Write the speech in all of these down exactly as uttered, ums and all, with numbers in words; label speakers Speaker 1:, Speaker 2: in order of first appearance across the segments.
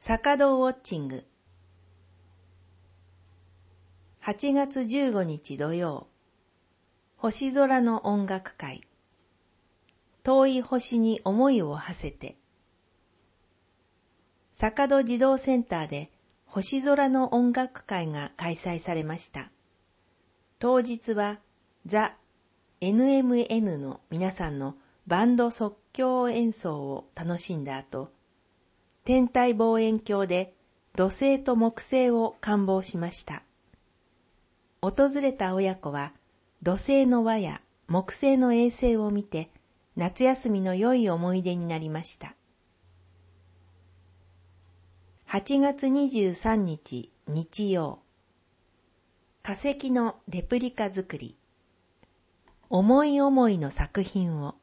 Speaker 1: 坂戸ウォッチング。はちがつじゅうごにち土曜、星空の音楽会。遠い星に思いを馳せて。坂戸児童センターで星空の音楽会が開催されました。当日はザ・エヌエムエヌ の皆さんのバンド即興演奏を楽しんだ後、天体望遠鏡で土星と木星を観望しました。訪れた親子は土星の輪や木星の衛星を見て夏休みの良い思い出になりました。はちがつにじゅうさんにち日曜、化石のレプリカ作り。思い思いの作品を。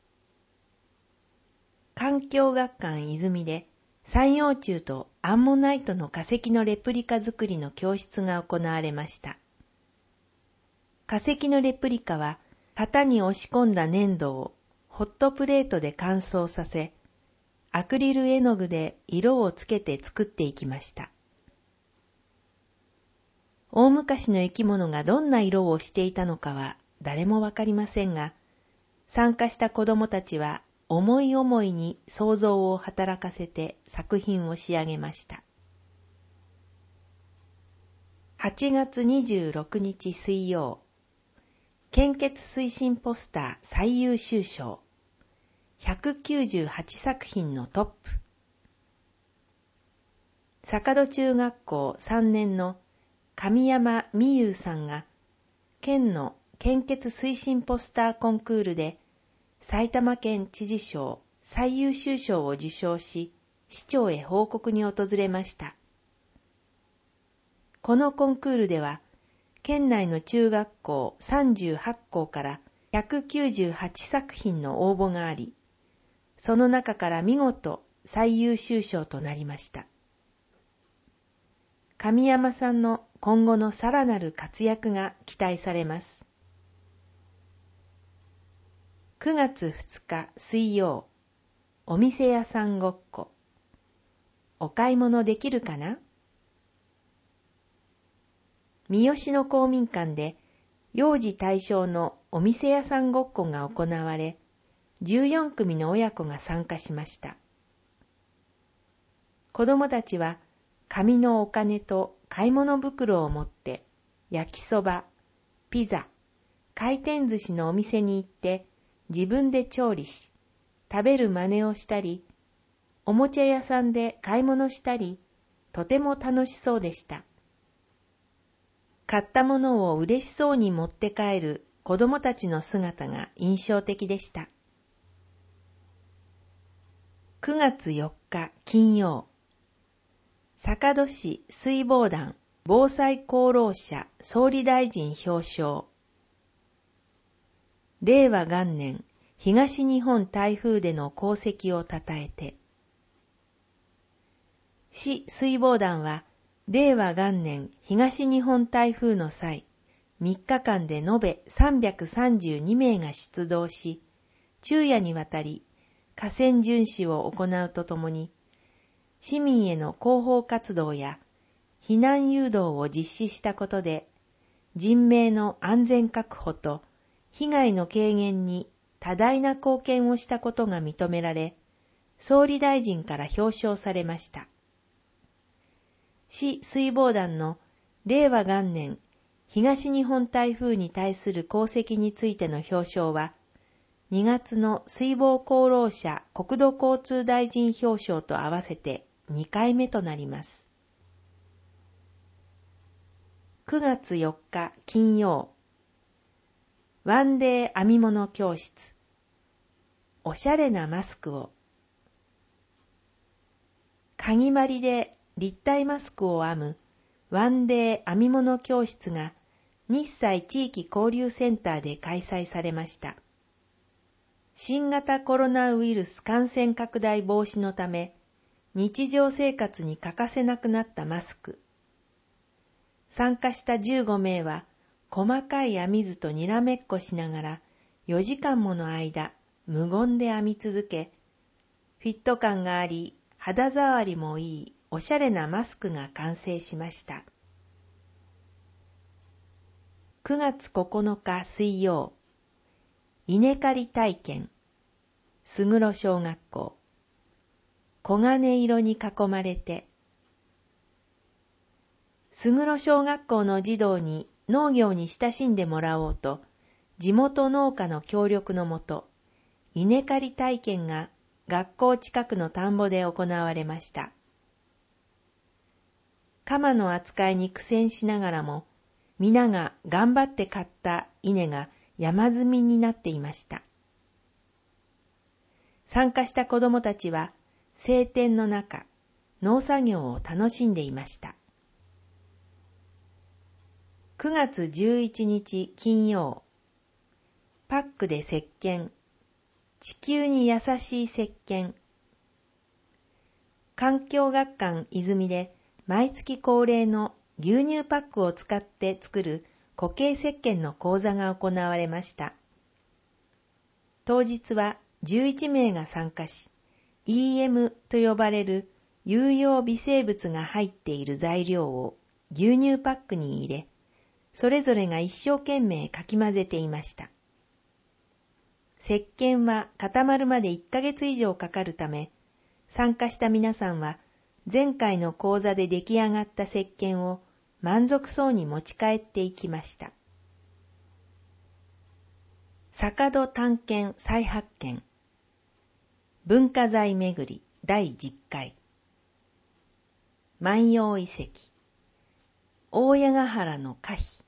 Speaker 1: 環境学館泉で三葉虫とアンモナイトの化石のレプリカ作りの教室が行われました。化石のレプリカは型に押し込んだ粘土をホットプレートで乾燥させ、アクリル絵の具で色をつけて作っていきました。大昔の生き物がどんな色をしていたのかは誰もわかりませんが、参加した子供たちは思い思いに想像を働かせて作品を仕上げました。はちがつにじゅうろくにち水曜、献血推進ポスター最優秀賞。ひゃくきゅうじゅうはちさくひんのトップ。坂戸中学校さんねんの神山美優さんが、県の献血推進ポスターコンクールで埼玉県知事賞最優秀賞を受賞し、市長へ報告に訪れました。このコンクールでは、県内の中学校さんじゅうはちこうからひゃくきゅうじゅうはちさくひんの応募があり、その中から見事最優秀賞となりました。神山さんの今後のさらなる活躍が期待されます。くがつふつか水曜、お店屋さんごっこ。お買い物できるかな？三好の公民館で幼児対象のお店屋さんごっこが行われ、じゅうよんくみの親子が参加しました。子供たちは紙のお金と買い物袋を持って焼きそば、ピザ、回転寿司のお店に行って自分で調理し、食べる真似をしたり、おもちゃ屋さんで買い物したり、とても楽しそうでした。買ったものを嬉しそうに持って帰る子供たちの姿が印象的でした。くがつよっか金曜、坂戸市水防団防災功労者総理大臣表彰。令和元年東日本台風での功績をたたえて。市水防団は令和元年東日本台風の際、みっかかんで延べさんびゃくさんじゅうにめいが出動し、昼夜にわたり河川巡視を行うとともに、市民への広報活動や避難誘導を実施したことで、人命の安全確保と被害の軽減に多大な貢献をしたことが認められ、総理大臣から表彰されました。市水防団の令和元年東日本台風に対する功績についての表彰は、にがつの水防功労者国土交通大臣表彰と合わせてにかいめとなります。くがつよっか金曜、ワンデー編み物教室。おしゃれなマスクを。かぎ針で立体マスクを編むワンデー編み物教室が日西地域交流センターで開催されました。新型コロナウイルス感染拡大防止のため、日常生活に欠かせなくなったマスク。参加したじゅうごめいは、細かい編み図とにらめっこしながら、よじかんもの間、無言で編み続け、フィット感があり、肌触りもいいおしゃれなマスクが完成しました。くがつここのか水曜、稲刈り体験、すぐろ小学校、黄金色に囲まれて。すぐろ小学校の児童に農業に親しんでもらおうと、地元農家の協力のもと、稲刈り体験が学校近くの田んぼで行われました。鎌の扱いに苦戦しながらも、皆が頑張って刈った稲が山積みになっていました。参加した子供たちは晴天の中、農作業を楽しんでいました。くがつじゅういちにち金曜、パックで石鹸、地球に優しい石鹸。環境学館泉で毎月恒例の牛乳パックを使って作る固形石鹸の講座が行われました。当日はじゅういちめいが参加し、イーエム と呼ばれる有用微生物が入っている材料を牛乳パックに入れ、それぞれが一生懸命かき混ぜていました。石鹸は固まるまでいっかげつ以上かかるため、参加した皆さんは前回の講座で出来上がった石鹸を満足そうに持ち帰っていきました。坂戸探検再発見、文化財めぐりだいじゅっかい、万葉遺跡、大谷ヶ原の歌碑、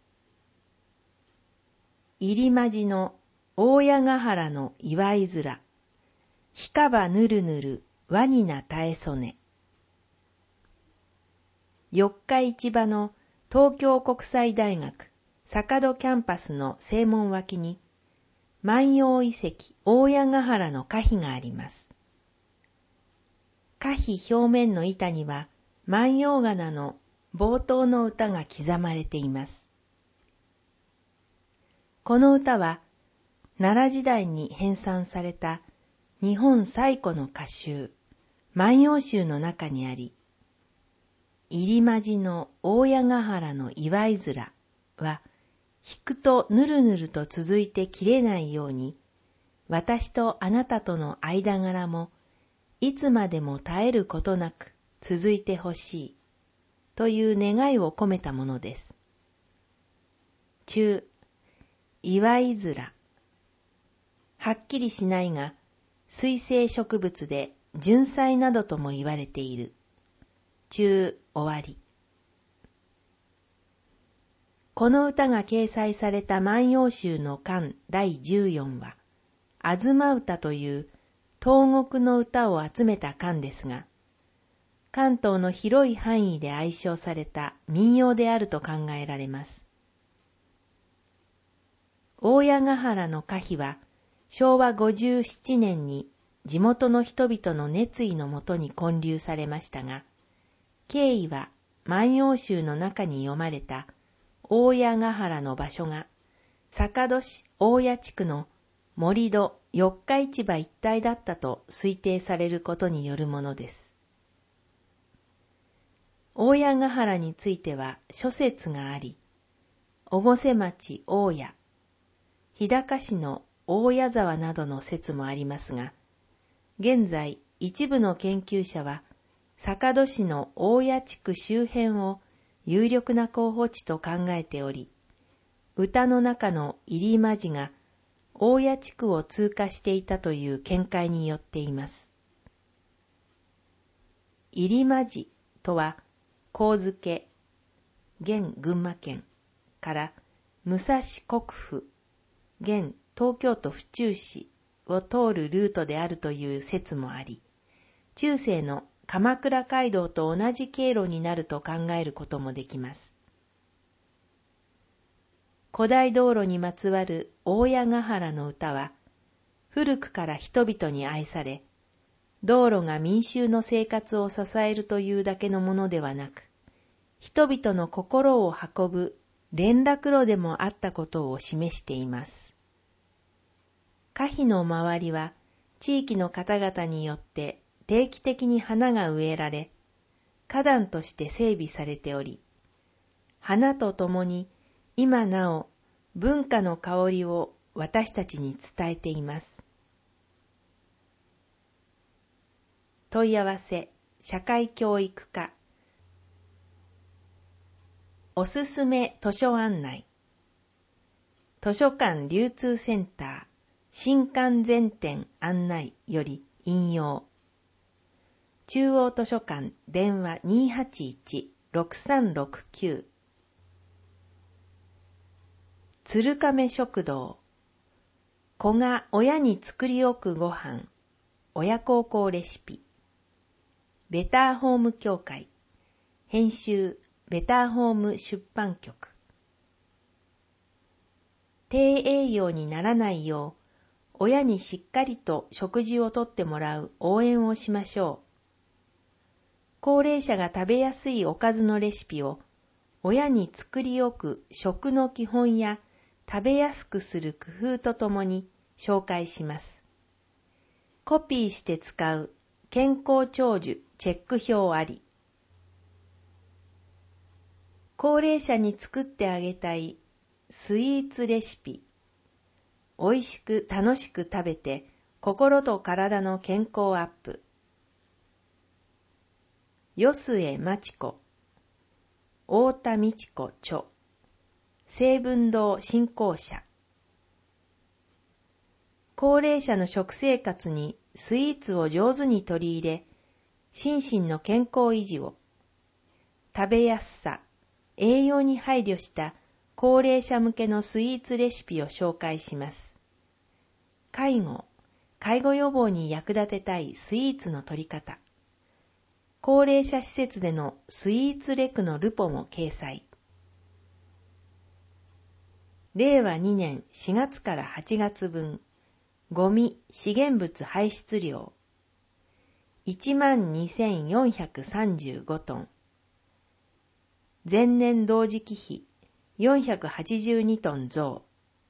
Speaker 1: 入間路の大谷ヶ原の祝い面、ひかばぬるぬる輪になたえそね。四日市場の東京国際大学坂戸キャンパスの正門脇に、万葉遺跡大谷ヶ原の歌碑があります。歌碑表面の板には、万葉仮名の冒頭の歌が刻まれています。この歌は、奈良時代に編纂された日本最古の歌集、万葉集の中にあり、入間路の大谷ヶ原の祝い面は、弾くとぬるぬると続いて切れないように、私とあなたとの間柄も、いつまでも絶えることなく続いてほしい、という願いを込めたものです。中、祝い面。はっきりしないが、水生植物で純菜などとも言われている。中、終わり。この歌が掲載された万葉集の巻だいじゅうよんは、あずま歌という東国の歌を集めた巻ですが、関東の広い範囲で愛唱された民謡であると考えられます。大谷ヶ原の歌碑は、しょうわごじゅうななねんに地元の人々の熱意のもとに建立されましたが、経緯は万葉集の中に読まれた大谷ヶ原の場所が、坂戸市大谷地区の盛戸四日市場一帯だったと推定されることによるものです。大谷ヶ原については諸説があり、越生町大谷、日高市の大谷沢などの説もありますが、現在一部の研究者は、坂戸市の大谷地区周辺を有力な候補地と考えており、歌の中の入間路が大谷地区を通過していたという見解によっています。入間路とは、神付、現群馬県から武蔵国府、現東京都府中市を通るルートであるという説もあり、中世の鎌倉街道と同じ経路になると考えることもできます。古代道路にまつわる大谷ヶ原の歌は、古くから人々に愛され、道路が民衆の生活を支えるというだけのものではなく、人々の心を運ぶ連絡路でもあったことを示しています。歌碑の周りは、地域の方々によって定期的に花が植えられ、 花壇として整備されており、花とともに今なお文化の香りを私たちに伝えています。問い合わせ、社会教育課。おすすめ図書案内。図書館流通センター新館全店案内より引用。中央図書館電話 にーはちいち ろくさんろくきゅう。鶴亀食堂。子が親に作り置くご飯。親孝行レシピ。ベターホーム協会。編集ベターホーム出版局。低栄養にならないよう、親にしっかりと食事をとってもらう応援をしましょう。高齢者が食べやすいおかずのレシピを、親に作り置く食の基本や食べやすくする工夫とともに紹介します。コピーして使う健康長寿チェック表あり。高齢者に作ってあげたいスイーツレシピ。美味しく楽しく食べて心と体の健康アップ。よすえまちこ、太田美智子著、成文堂新興社。高齢者の食生活にスイーツを上手に取り入れ、心身の健康維持を、食べやすさ、栄養に配慮した高齢者向けのスイーツレシピを紹介します。介護、介護予防に役立てたいスイーツの取り方。高齢者施設でのスイーツレクのルポも掲載。れいわにねんしがつからはちがつぶん、ゴミ資源物排出量 いちまんにせんよんひゃくさんじゅうごトン。前年同時期比よんひゃくはちじゅうにトン増。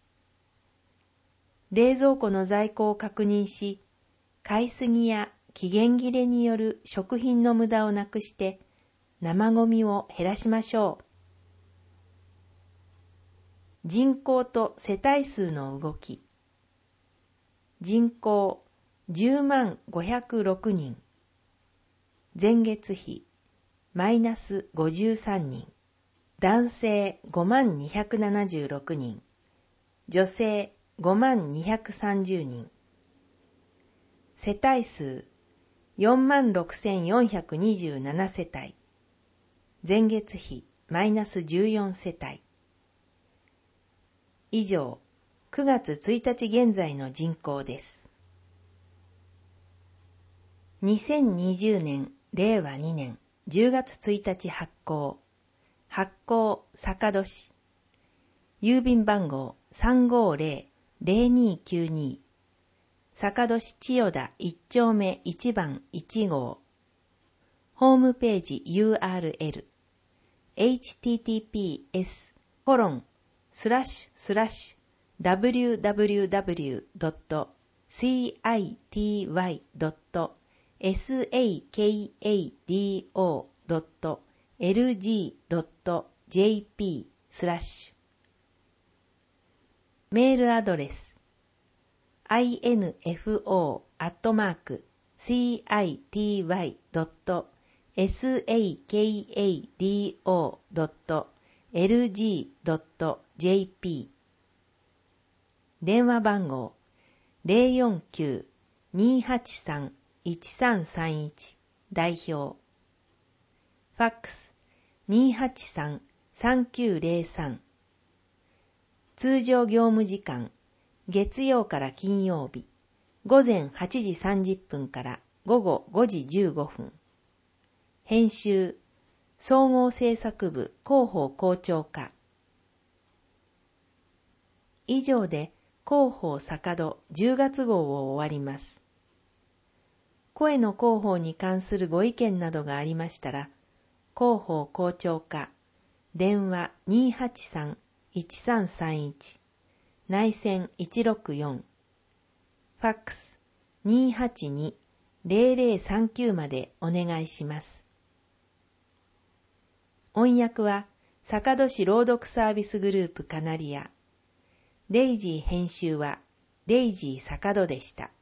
Speaker 1: 冷蔵庫の在庫を確認し、買いすぎや期限切れによる食品の無駄をなくして生ゴミを減らしましょう。人口と世帯数の動き。人口じゅうまんごひゃくろくにん。前月比マイナスごじゅうさんにん。男性ごまんにひゃくななじゅうろくにん。女性ごまんにひゃくさんじゅうにん。世帯数よんまんろくせんよんひゃくにじゅうななせたい。前月比マイナスじゅうよんせたい。以上、くがつついたち現在の人口です。にせんにじゅうねんれいわにねんじゅうがつついたち発行。発行坂戸市。郵便番号 さんごーぜろ ぜろにーきゅうに。坂戸市千代田いち丁目いちばんいちごう。ホームページ ユーアールエル エイチティーティーピーエス コロン スラッシュスラッシュ ダブリューダブリューダブリュー ドット シーアイティーワイ ドット サカド ドット エルジー ドット ジェーピー スラッシュ。メールアドレスアイエヌエフオー アットマーク シーアイティーワイ ドット サカド ドット エルジー ドット ジェーピー。電話番号 ゼロよんきゅう にーはちさん いちさんさんいち 代表。ファックス にーはちさん さんきゅうぜろさん。通常業務時間月曜から金曜日ごぜんはちじさんじゅっぷんからごごごじじゅうごふん。編集総合制作部広報校長課。以上で広報坂戸じゅうがつごうを終わります。声の広報に関するご意見などがありましたら、広報校長課電話 にーはちさん いちさんさんいち 内線いちろくよん、ファックス にーはちに ぜろぜろさんきゅうまでお願いします。 音訳は坂戸市朗読サービスグループカナリア。デイジー編集はデイジー坂戸でした。